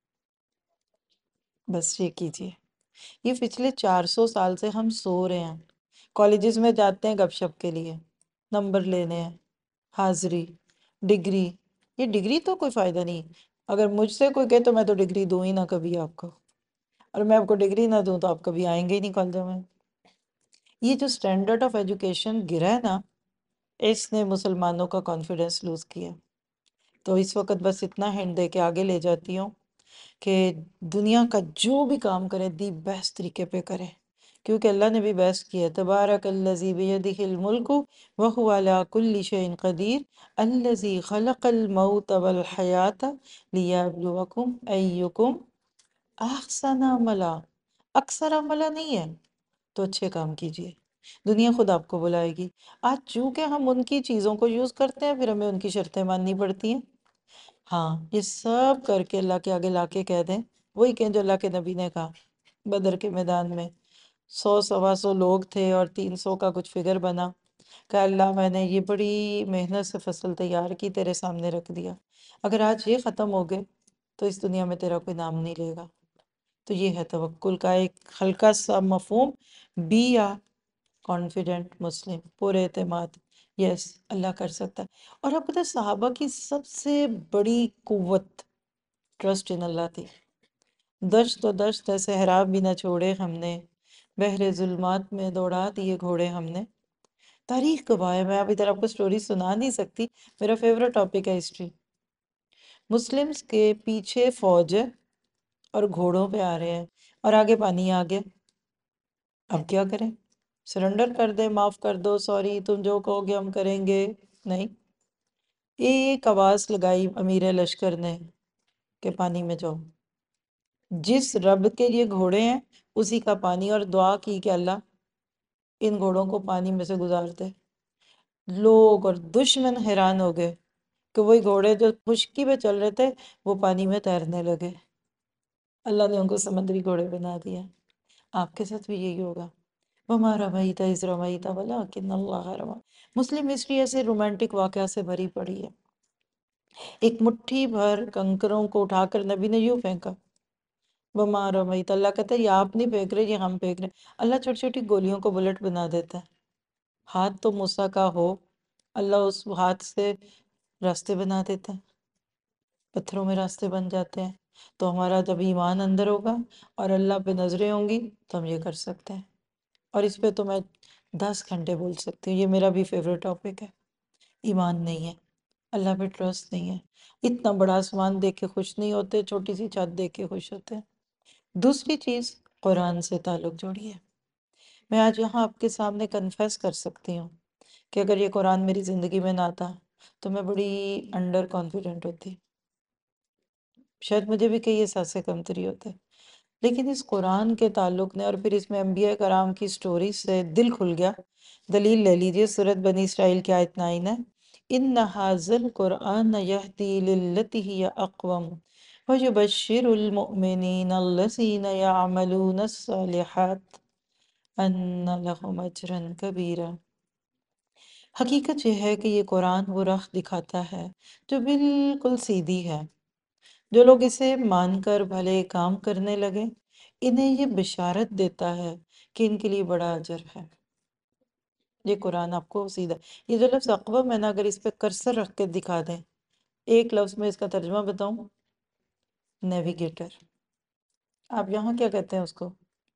بس یہ کیجئے. یہ پچھلے چار سو سال سے ہم سو رہے ہیں. کالجز میں جاتے ہیں گپ شپ کے لیے، نمبر لینے ہیں، حاضری، ڈگری. یہ ڈگری تو کوئی فائدہ نہیں. اگر مجھ سے کوئی کہے تو میں تو ڈگری دوں ہی نہ کبھی آپ کو، اور میں آپ کو ڈگری نہ دوں تو آپ کبھی آئیں گے ہی نہیں کالجوں میں. یہ جو سٹینڈرڈ آف ایجوکیشن گرا ہے نا، اس نے مسلمانوں کا کانفیڈنس لوز کیا. تو اس وقت بس اتنا ہینڈ دے کے آگے لے جاتی ہوں کہ دنیا کا جو بھی کام کرے دی بیسٹ طریقے پہ کرے، کیونکہ اللہ نے بھی بیسٹ کیا ہے. تبارک الذی بیدہ الملک وہو علی کل شیء قدیر الذی خلق الموت والحیات لیبلوکم ایکم احسن عملا. اکثر عملہ نہیں ہے تو اچھے کام کیجئے، دنیا خود آپ کو بلائے گی. آج چونکہ ہم ان کی چیزوں کو یوز کرتے ہیں پھر ہمیں ان کی شرطیں ماننی پڑتی ہیں. ہاں یہ سب کر کے اللہ کے آگے لا کے کہہ دیں، وہی کہیں جو اللہ کے نبی نے کہا بدر کے میدان میں. سو سوا سو لوگ تھے اور تین سو کا کچھ فگر بنا. کہ اللہ میں نے یہ بڑی محنت سے فصل تیار کی تیرے سامنے رکھ دیا، اگر آج یہ ختم ہو گئے تو اس دنیا میں تیرا کوئی نام نہیں لے گا. تو یہ ہے توکل کا ایک ہلکا سا مفہوم. بی آ کانفیڈنٹ مسلم، پورے اعتماد. یس اللہ کر سکتا ہے. اور آپ پتہ ہے صحابہ کی سب سے بڑی قوت ٹرسٹ ان اللہ تھی. دشت و دشت ہے صحرا بھی نہ چھوڑے ہم نے، بحر ظلمات میں دوڑا دیے گھوڑے ہم نے. تاریخ گواہ ہے. میں اب ادھر آپ کو سٹوری سنا نہیں سکتی، میرا فیوریٹ ٹاپک ہے ہسٹری. مسلمز کے پیچھے فوج ہے اور گھوڑوں پہ آ رہے ہیں اور آگے پانی آ گیا. اب کیا کریں؟ سرنڈر کر دے، معاف کر دو، سوری تم جو کہو گے ہم کریں گے؟ نہیں. ایک آواز لگائی امیر لشکر نے کہ پانی میں جاؤ. جس رب کے یہ گھوڑے ہیں اسی کا پانی، اور دعا کی کہ اللہ ان گھوڑوں کو پانی میں سے گزار دے. لوگ اور دشمن حیران ہو گئے کہ وہی گھوڑے جو خشکی پہ چل رہے تھے وہ پانی میں تیرنے لگے. اللہ نے ان کو سمندری گھوڑے بنا دیا. آپ کے ساتھ بھی یہی ہوگا. وَمَا رَمَيْتَ إِذْ رَمَيْتَ وَلَٰكِنَّ اللَّهَ رَمَىٰ. مسلم ہسٹری ایسے رومانٹک واقعہ سے بھری پڑی ہے. ایک مٹھی بھر کنکروں کو اٹھا کر نبی نے یوں پھینکا. وَمَا رَمَيْتَ. اللہ کہتا ہے یہ آپ نہیں پھینک رہے، یہ ہم پھینک رہے. اللہ چھوٹی چھوٹی گولیوں کو بلٹ بنا دیتا ہے. ہاتھ تو موسیٰ کا ہو، اللہ اس ہاتھ سے راستے بنا دیتا ہے، پتھروں میں راستے بن جاتے ہیں. تو ہمارا جب ایمان اندر ہوگا اور اللہ پہ نظریں ہوں گی تو ہم یہ کر سکتے ہیں. اور اس پہ تو میں دس گھنٹے بول سکتی ہوں. یہ میرا بھی فیوریٹ ٹاپک ہے. ایمان نہیں ہے، اللہ پہ ٹرسٹ نہیں ہے. اتنا بڑا آسمان دیکھ کے خوش نہیں ہوتے، چھوٹی سی چھت دیکھ کے خوش ہوتے ہیں. دوسری چیز، قرآن سے تعلق جوڑیے. میں آج یہاں آپ کے سامنے کنفیس کر سکتی ہوں کہ اگر یہ قرآن میری زندگی میں نہ آتا تو میں بڑی انڈر کانفیڈنٹ ہوتی، شاید مجھے بھی کئی احساس کمتری ہوتے. لیکن اس قرآن کے تعلق نے اور پھر اس میں انبیاء کرام کی سٹوری سے دل کھل گیا. دلیل لے لیجئے، سورۃ بنی اسرائیل کی آیت نائن ہے. إِنَّ هَٰذَا الْقُرْآنَ يَهْدِي لِلَّتِي هِيَ أَقْوَمُ وَيُبَشِّرُ الْمُؤْمِنِينَ الَّذِينَ يَعْمَلُونَ الصَّالِحَاتِ أَنَّ لَهُمْ أَجْرًا كَبِيرًا. حقیقت یہ ہے کہ یہ قرآن وہ راہ دکھاتا ہے جو بالکل سیدھی ہے. جو لوگ اسے مان کر بھلے کام کرنے لگے انہیں یہ بشارت دیتا ہے کہ ان کے لیے بڑا اجر ہے. یہ قرآن آپ کو سیدھا، یہ جو لفظ اقوام ہے نا، اگر اس پہ کرسر رکھ کے دکھا دیں، ایک لفظ میں اس کا ترجمہ بتاؤں، نیویگیٹر. آپ یہاں کیا کہتے ہیں اس کو؟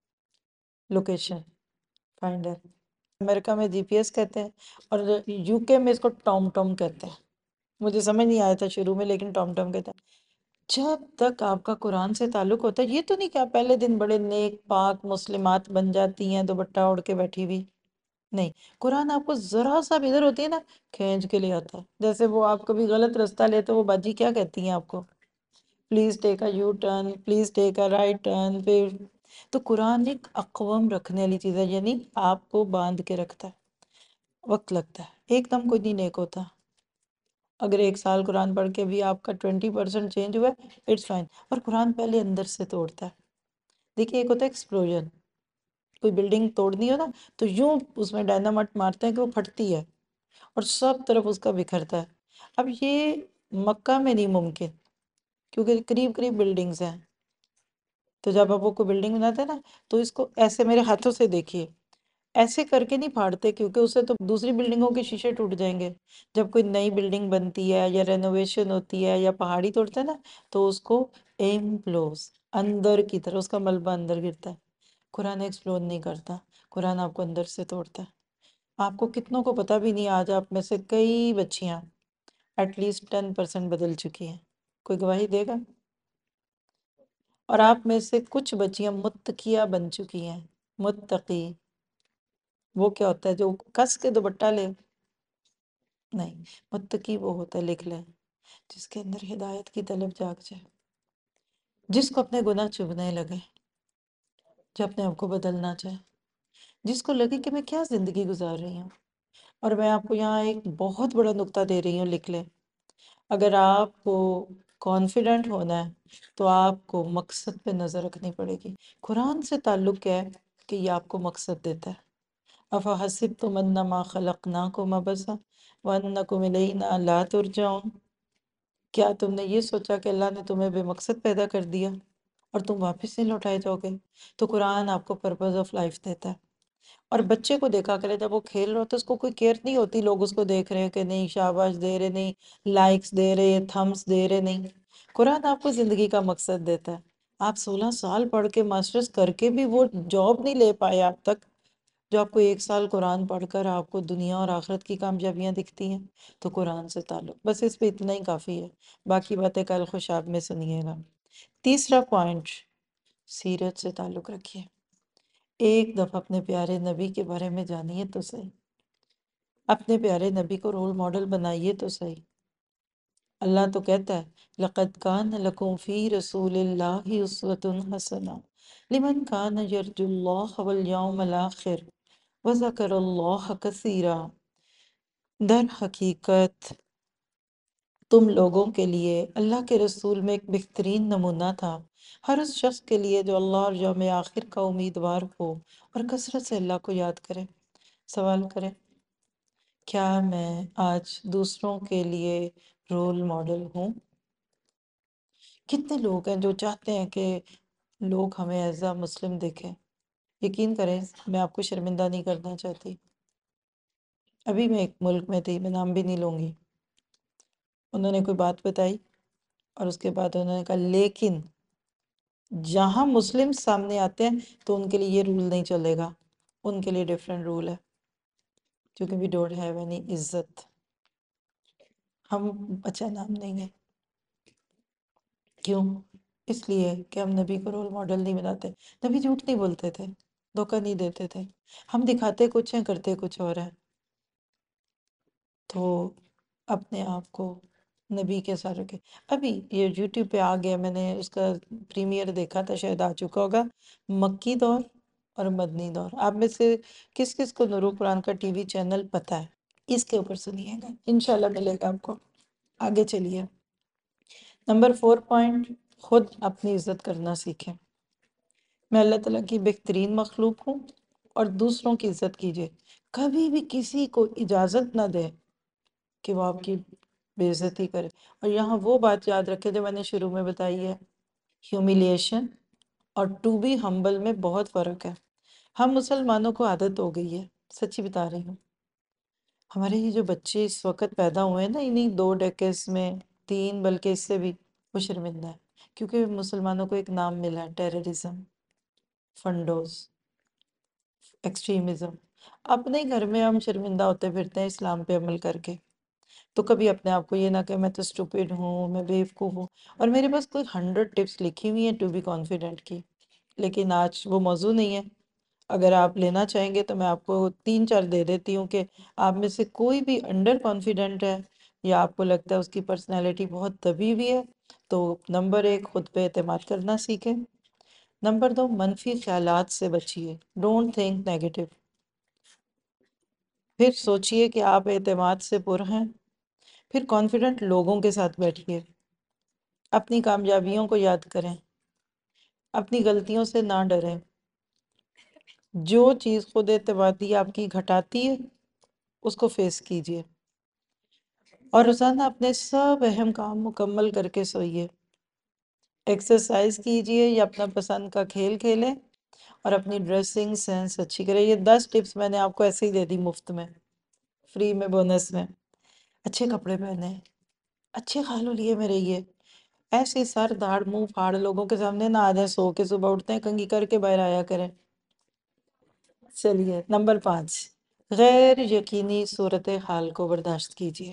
Location finder. امریکہ میں جی پی ایس کہتے ہیں، اور یو کے میں اس کو ٹام ٹام کہتے ہیں. مجھے سمجھ نہیں آیا تھا شروع میں، لیکن ٹام ٹام کہتے ہیں. جب تک آپ کا قرآن سے تعلق ہوتا ہے، یہ تو نہیں کہ آپ پہلے دن بڑے نیک پاک مسلمات بن جاتی ہیں دوپٹہ اوڑھ کے بیٹھی ہوئی. نہیں، قرآن آپ کو ذرا سا بھی ادھر ہوتی ہے نا کھینچ کے لے آتا ہے. جیسے وہ آپ کبھی غلط رستہ لیتے، وہ باجی کیا کہتی ہیں آپ کو؟ Please take a U turn, please take a right turn. پھر تو قرآن ایک اقوام رکھنے والی چیز ہے، یعنی آپ کو باندھ کے رکھتا ہے، وقت لگتا ہے، ایک دم کوئی نہیں نیک ہوتا. اگر ایک سال قرآن پڑھ کے بھی آپ کا ٹوینٹی پرسینٹ چینج ہوا ہے، اٹس فائن. اور قرآن پہلے اندر سے توڑتا ہے. دیکھیے ایک ہوتا ہے ایکسپلوژن، کوئی بلڈنگ توڑنی ہو نا تو یوں اس میں ڈائنامائٹ مارتے ہیں کہ وہ پھٹتی ہے اور سب طرف اس کا بکھرتا ہے. اب یہ مکہ میں نہیں ممکن، کیونکہ قریب قریب بلڈنگز ہیں. تو جب اب وہ کوئی بلڈنگ بناتے ہیں نا تو اس کو ایسے میرے ہاتھوں سے دیکھیے، ایسے کر کے نہیں پھاڑتے، کیونکہ اس سے تو دوسری بلڈنگوں کے شیشے ٹوٹ جائیں گے. جب کوئی نئی بلڈنگ بنتی ہے یا رینوویشن ہوتی ہے یا پہاڑی توڑتے ہیں نا تو اس کو ایمپلوز اندر کی طرح اس کا ملبہ اندر گرتا ہے. قرآن ایکسپلور نہیں کرتا، قرآن آپ کو اندر سے توڑتا ہے. آپ کو کتنوں کو پتہ بھی نہیں، آج آپ میں سے کئی بچیاں ایٹ لیسٹ ٹین پرسنٹ بدل چکی ہیں. کوئی گواہی دے گا؟ اور آپ میں سے کچھ بچیاں متقیہ بن چکی ہیں. متقی وہ کیا ہوتا ہے؟ جو کس کے دوپٹہ لے؟ نہیں، متقی وہ ہوتا ہے، لکھ لیں، جس کے اندر ہدایت کی طلب جاگ جائے، جس کو اپنے گناہ چبھنے لگے، جو اپنے آپ کو بدلنا چاہے، جس کو لگے کہ میں کیا زندگی گزار رہی ہوں. اور میں آپ کو یہاں ایک بہت بڑا نقطہ دے رہی ہوں، لکھ لیں. اگر آپ کو کانفیڈنٹ ہونا ہے تو آپ کو مقصد پہ نظر رکھنی پڑے گی. قرآن سے تعلق کیا ہے کہ یہ آپ کو مقصد دیتا ہے. أَفَحَسِبْتُمْ أَنَّمَا خَلَقْنَاكُمْ عَبَثًا وَأَنَّكُمْ إِلَيْنَا لَا تُرْجَعُونَ. کیا تم نے یہ سوچا کہ اللہ نے تمہیں بے مقصد پیدا کر دیا اور تم واپس نہیں لوٹائے جاؤ گے؟ تو قرآن آپ کو پرپز آف لائف دیتا ہے. اور بچے کو دیکھا کرے، جب وہ کھیل رہا ہوتا ہے اس کو کوئی کیئر نہیں ہوتی، لوگ اس کو دیکھ رہے ہیں کہ نہیں، شاباش دے رہے نہیں، لائکس دے رہے، تھمس دے رہے نہیں. قرآن آپ کو زندگی کا مقصد دیتا ہے. آپ سولہ سال پڑھ کے ماسٹرز کر کے بھی وہ جاب نہیں لے پائے آپ تک، جو آپ کو ایک سال قرآن پڑھ کر آپ کو دنیا اور آخرت کی کامیابیاں دکھتی ہیں. تو قرآن سے تعلق، بس اس پہ اتنا ہی کافی ہے، باقی باتیں کل خوشاب میں سنیے گا. تیسرا پوائنٹ، سیرت سے تعلق رکھیے. ایک دفعہ اپنے پیارے نبی کے بارے میں جانیے تو صحیح، اپنے پیارے نبی کو رول ماڈل بنائیے تو صحیح. اللہ تو کہتا ہے لَقَدْ كَانَ لَكُمْ فِي رَسُولِ اللَّهِ أُسْوَةٌ حَسَنَةٌ لِمَنْ كَانَ يَرْجُو اللَّهَ وَالْيَوْمَ الْآخِرَ وَذَكَرَ اللَّهَ كَثِيرًا. در حقیقت تم لوگوں کے لیے اللہ کے رسول میں ایک بہترین نمونہ تھا، ہر اس شخص کے لیے جو اللہ اور یوم آخر کا امیدوار ہو اور کثرت سے اللہ کو یاد کرے. سوال کریں، کیا میں آج دوسروں کے لیے رول ماڈل ہوں؟ کتنے لوگ ہیں جو چاہتے ہیں کہ لوگ ہمیں ایز اے مسلم دیکھیں؟ یقین کریں، میں آپ کو شرمندہ نہیں کرنا چاہتی. ابھی میں ایک ملک میں تھی، میں نام بھی نہیں لوں گی، انہوں نے کوئی بات بتائی اور اس کے بعد انہوں نے کہا لیکن جہاں مسلم سامنے آتے ہیں تو ان کے لیے یہ رول نہیں چلے گا، ان کے لیے ڈیفرنٹ رول ہے، کیونکہ وی ڈونٹ ہیو اینی عزت، ہم اچھا نام نہیں ہے. کیوں؟ اس لیے کہ ہم نبی کو رول ماڈل نہیں بناتے. نبی جھوٹ نہیں بولتے تھے، دھوکہ نہیں دیتے تھے، ہم دکھاتے کچھ ہیں کرتے کچھ اور ہیں. تو اپنے آپ کو نبی کے ساتھ رکھے. ابھی یہ یوٹیوب پہ آ گیا، میں نے اس کا پریمیئر دیکھا تھا، شاید آ چکا ہوگا، مکی دور اور مدنی دور. آپ میں سے کس کس کو نور قرآن کا ٹی وی چینل پتہ ہے؟ اس کے اوپر سنیے گا، انشاءاللہ ملے گا آپ کو. آگے چلیے. نمبر فور پوائنٹ، خود اپنی عزت کرنا سیکھیں. میں اللہ تعالیٰ کی بہترین مخلوق ہوں اور دوسروں کی عزت کیجیے. کبھی بھی کسی کو اجازت نہ دیں کہ وہ آپ کی بے عزتی کرے. اور یہاں وہ بات یاد رکھے جو میں نے شروع میں بتائی ہے، ہیومیلیشن اور ٹو بی ہمبل میں بہت فرق ہے. ہم مسلمانوں کو عادت ہو گئی ہے، سچی بتا رہی ہوں. ہمارے یہ جو بچے اس وقت پیدا ہوئے ہیں نا، انہیں دو ڈیکیز میں، تین بلکہ اس سے بھی، وہ شرمندہ ہے کیونکہ مسلمانوں کو ایک نام ملا ہے، ٹیررزم، فنڈوز، ایکسٹریمزم. اپنے گھر میں ہم شرمندہ ہوتے پھرتے ہیں اسلام پہ عمل کر کے. تو کبھی اپنے آپ کو یہ نہ کہ میں تو اسٹوپڈ ہوں، میں بیوقوف ہوں. اور میرے پاس کوئی ہنڈریڈ ٹپس لکھی ہوئی ہیں ٹو بی کانفیڈنٹ کی، لیکن آج وہ موضوع نہیں ہے. اگر آپ لینا چاہیں گے تو میں آپ کو تین چار دے دیتی ہوں کہ آپ میں سے کوئی بھی انڈر کانفیڈنٹ ہے یا آپ کو لگتا ہے اس کی پرسنالٹی بہت دبی ہوئی ہے، تو نمبر ایک، خود پہ اعتماد کرنا سیکھیں۔ نمبر دو، منفی خیالات سے بچیے، ڈونٹ تھنک نیگیٹو۔ پھر سوچئے کہ آپ اعتماد سے پر ہیں۔ پھر کانفیڈنٹ لوگوں کے ساتھ بیٹھیے، اپنی کامیابیوں کو یاد کریں، اپنی غلطیوں سے نہ ڈریں۔ جو چیز خود اعتمادی آپ کی گھٹاتی ہے اس کو فیس کیجئے، اور روزانہ اپنے سب اہم کام مکمل کر کے سوئیے۔ ایکسرسائز کیجئے یا اپنا پسند کا کھیل کھیلیں، اور اپنی ڈریسنگ سینس اچھی کریں۔ یہ دس ٹپس میں نے آپ کو ایسے ہی دے دی مفت میں، فری میں، بونس میں۔ اچھے کپڑے پہنیں، اچھے خیال و لیے میں رہیے، ایسے سر دھاڑ منہ پھاڑ لوگوں کے سامنے نہ آ جائیں، سو کے صبح اٹھتے ہیں کنگھی کر کے باہر آیا کریں۔ چلیے نمبر پانچ، غیر یقینی صورتحال کو برداشت کیجیے۔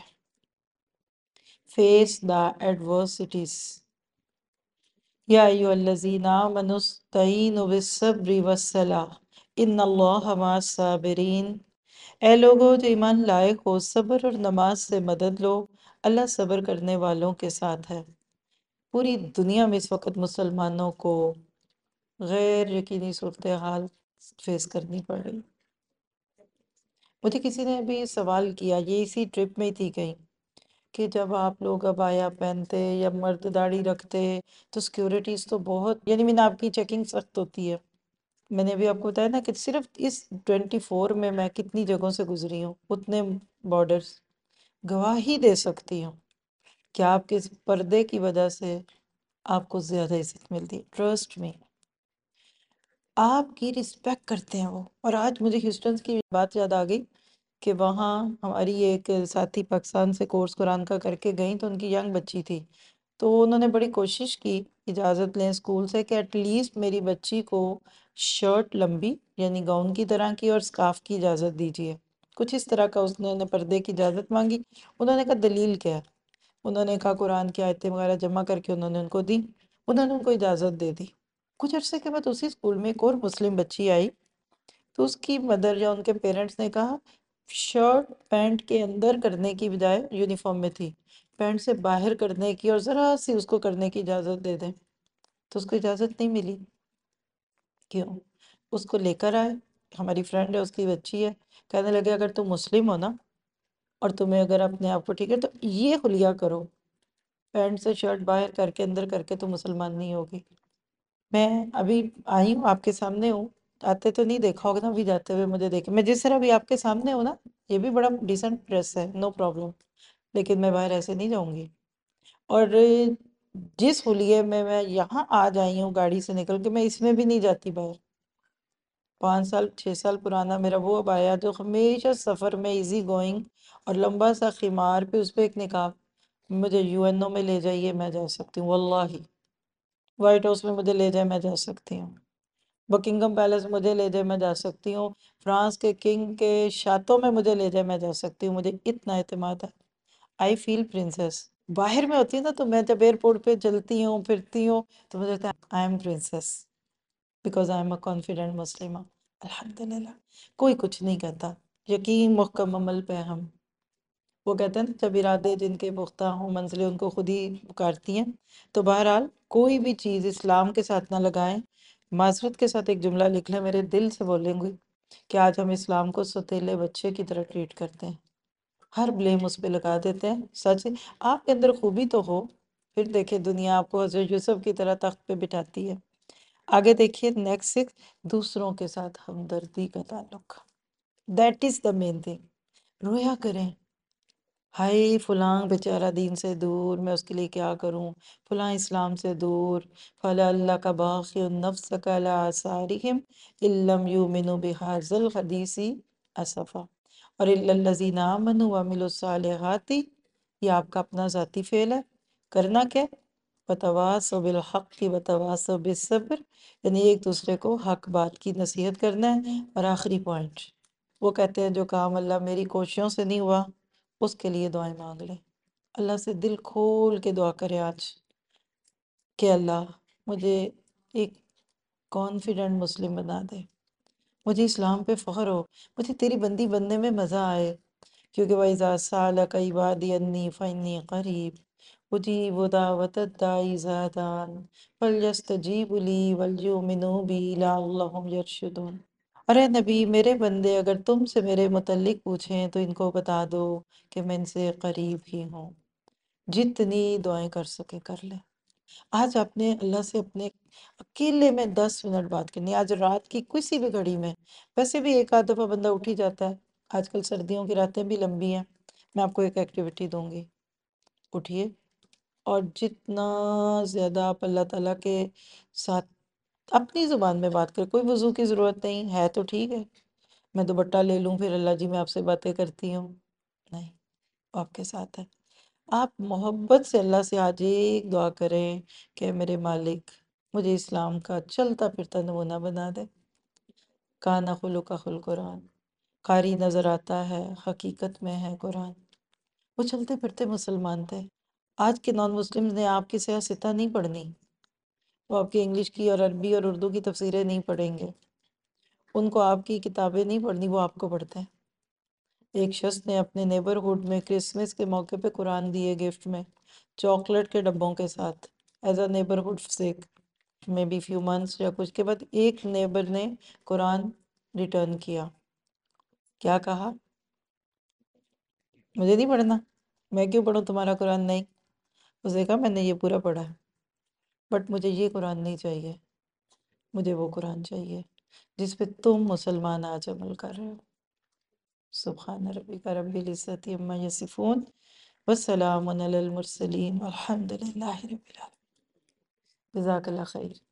Face the adversities. یا ایھا الذین آمنوا استعینوا بالصبر والصلاۃ ان اللہ مع الصابرین۔ اے لوگو جو ایمان لائے ہو، صبر اور نماز سے مدد لو، اللہ صبر کرنے والوں کے ساتھ ہے۔ پوری دنیا میں اس وقت مسلمانوں کو غیر یقینی صورتحال فیس کرنی پڑ رہی۔ مجھے کسی نے بھی سوال کیا، یہ اسی ٹرپ میں ہی تھی کہیں، کہ جب آپ لوگ عبایا پہنتے یا مرد داڑھی رکھتے تو سیکیورٹیز تو بہت، یعنی میں نے آپ کی چیکنگ سخت ہوتی ہے۔ میں نے بھی آپ کو بتایا نا کہ صرف اس ٹوینٹی فور میں میں کتنی جگہوں سے گزری ہوں، اتنے بارڈرز، گواہی دے سکتی ہوں کہ آپ کے اس پردے کی وجہ سے آپ کو زیادہ عزت ملتی ہے۔ ٹرسٹ میں آپ کی رسپیکٹ کرتے ہیں وہ۔ اور آج مجھے ہیوسٹن کی بات یاد آ گئی کہ وہاں ہماری ایک ساتھی پاکستان سے کورس قرآن کا کر کے گئیں، تو ان کی ینگ بچی تھی، تو انہوں نے بڑی کوشش کی اجازت لیں اسکول سے کہ ایٹ لیسٹ میری بچی کو شرٹ لمبی یعنی گاؤن کی طرح کی اور سکارف کی اجازت دیجیے، کچھ اس طرح کا اس نے پردے کی اجازت مانگی۔ انہوں نے کہا دلیل کیا ہے؟ انہوں نے کہا قرآن کی آیتیں وغیرہ جمع کر کے انہوں نے ان کو دی، انہوں نے ان کو اجازت دے دی۔ کچھ عرصے کے بعد اسی اسکول میں ایک اور مسلم بچی آئی، تو اس کی مدر یا ان کے پیرنٹس نے کہا شرٹ پینٹ کے اندر کرنے کی بجائے، یونیفارم میں تھی، پینٹ سے باہر کرنے کی اور ذرا سی اس کو کرنے کی اجازت دے دیں، تو اس کو اجازت نہیں ملی۔ کیوں؟ اس کو لے کر آئے، ہماری فرینڈ ہے، اس کی بچی ہے، کہنے لگے اگر تم مسلم ہو نا، اور تمہیں اگر اپنے آپ کو ٹھیک ہے تو یہ حلیہ کرو، پینٹ سے شرٹ باہر کر کے اندر کر کے تو مسلمان نہیں ہوگی۔ میں ابھی آئی ہوں، آپ کے سامنے ہوں، آتے تو نہیں دیکھا ہوگا نا، ابھی جاتے ہوئے مجھے دیکھے، میں جس طرح بھی آپ کے سامنے ہوں نا، یہ بھی بڑا ڈیسنٹ ڈریس ہے، نو پرابلم، لیکن میں باہر ایسے نہیں جاؤں گی۔ اور جس حلیے میں میں یہاں آج آئی ہوں گاڑی سے نکل کے، میں اس میں بھی نہیں جاتی باہر۔ پانچ سال چھ سال پرانا میرا وہ عبایا جو ہمیشہ سفر میں ایزی گوئنگ، اور لمبا سا خمار پہ اس پہ ایک نقاب، مجھے یو این او میں لے جائیے میں جا سکتی ہوں، واللہ وائٹ ہاؤس میں مجھے لے جائے میں جا سکتی ہوں، بکنگم پیلس مجھے لے جائے میں جا سکتی ہوں، فرانس کے کنگ کے شاتوں میں مجھے لے جائے میں جا سکتی ہوں، مجھے اتنا اعتماد ہے۔ I feel princess. باہر میں ہوتی ہوں نا، تو میں جب ایئرپورٹ پہ چلتی ہوں پھرتی ہوں تو مجھے لگتا ہے I'm princess, because I'm a confident مسلمہ۔ الحمدللہ کوئی کچھ نہیں کہتا، یقین محکم عمل پہ ہم، وہ کہتے ہیں نا جب ارادے جن کے پختہ ہوں منزلیں ان کو خود ہی پکارتی ہیں۔ تو بہرحال کوئی بھی چیز اسلام کے ساتھ نہ لگائیں۔ معذرت کے ساتھ ایک جملہ لکھ لیں، میرے دل سے بولیں گے کہ آج ہم اسلام کو سوتیلے بچے کی طرح ٹریٹ کرتے ہیں، ہر بلیم اس پہ لگا دیتے ہیں۔ سچ ہے، آپ کے اندر خوبی تو ہو، پھر دیکھیں دنیا آپ کو حضرت یوسف کی طرح تخت پہ بٹھاتی ہے۔ آگے دیکھیے نیکسٹ سکس، دوسروں کے ساتھ ہمدردی کا تعلق، that is the main thing. رویا کریں، ہائے فلاں بیچارہ دین سے دور، میں اس کے لیے کیا کروں، فلاں اسلام سے دور، فَلَعَلَّكَ بَاخِعٌ نَفْسَكَ عَلَىٰ آثَارِهِمْ إِن لَّمْ يُؤْمِنُوا بِهَٰذَا الْحَدِيثِ أَسَفًا۔ اور إِلَّا الَّذِينَ آمَنُوا وَعَمِلُوا الصَّالِحَاتِ، یہ آپ کا اپنا ذاتی فعل ہے، کرنا کیا؟ وَتَوَاصَوْا بِالْحَقِّ وَتَوَاصَوْا بِالصَّبْرِ، یعنی ایک دوسرے کو حق بات کی نصیحت کرنا ہے۔ اور آخری پوائنٹ، وہ کہتے ہیں جو کام اللہ میری کوششوں سے نہیں ہوا اس کے لیے دعائیں مانگ لیں، اللہ سے دل کھول کے دعا کریں آج کہ اللہ مجھے ایک کانفیڈنٹ مسلم بنا دے، مجھے اسلام پہ فخر ہو، مجھے تیری بندی بننے میں مزہ آئے، کیونکہ وَإِذَا سَأَلَكَ عِبَادِي عَنِّي فَإِنِّي قَرِيبٌ اجیب دعوت الداعی اذا دعان فلیستجیبوا لی ولیؤمنوا بی لعلہم یرشدون۔ ارے نبی، میرے بندے اگر تم سے میرے متعلق پوچھیں تو ان کو بتا دو کہ میں ان سے قریب ہی ہوں، جتنی دعائیں کر سکے کر لیں۔ آج آپ نے اللہ سے اپنے اکیلے میں دس منٹ بات کرنی ہے، آج رات کی کسی بھی گھڑی میں۔ ویسے بھی ایک آدھ دفعہ بندہ اٹھ ہی جاتا ہے، آج کل سردیوں کی راتیں بھی لمبی ہیں۔ میں آپ کو ایک ایکٹیویٹی دوں گی، اٹھیے اور جتنا زیادہ آپ اللہ تعالیٰ کے ساتھ اپنی زبان میں بات کریں، کوئی وضو کی ضرورت نہیں ہے تو ٹھیک ہے، میں دوپٹہ لے لوں پھر اللہ جی میں آپ سے باتیں کرتی ہوں، نہیں، وہ آپ کے ساتھ ہے۔ آپ محبت سے اللہ سے آج ایک دعا کریں کہ میرے مالک مجھے اسلام کا چلتا پھرتا نمونہ بنا دے۔ کانا خلق خلق قرآن، قاری نظر آتا ہے حقیقت میں ہے قرآن۔ وہ چلتے پھرتے مسلمان تھے۔ آج کے نان مسلمز نے آپ کی سیاستہ نہیں پڑھنی، وہ آپ کی انگلش کی اور عربی اور اردو کی تفسیریں نہیں پڑھیں گے، ان کو آپ کی کتابیں نہیں پڑھنی، وہ آپ کو پڑھتے ہیں۔ ایک شخص نے اپنے نیبرہڈ میں کرسمس کے موقع پہ قرآن دیے گفٹ میں، چاکلیٹ کے ڈبوں کے ساتھ، ایز اے نیبرہڈ سیک۔ میں بی فیو منتھس یا کچھ کے بعد ایک نیبر نے قرآن ریٹرن کیا، کیا کہا؟ مجھے نہیں پڑھنا، میں کیوں پڑھوں تمہارا قرآن؟ نہیں، اس نے کہا میں نے یہ پورا پڑھا ہے، بٹ مجھے یہ قرآن نہیں چاہیے، مجھے وہ قرآن چاہیے جس پہ تم مسلمان آج عمل کر رہے ہو۔ سبحان ربک رب العزت عما یصفون والسلام علی المرسلین والحمد للہ رب العالمین۔ جزاک اللہ خیر۔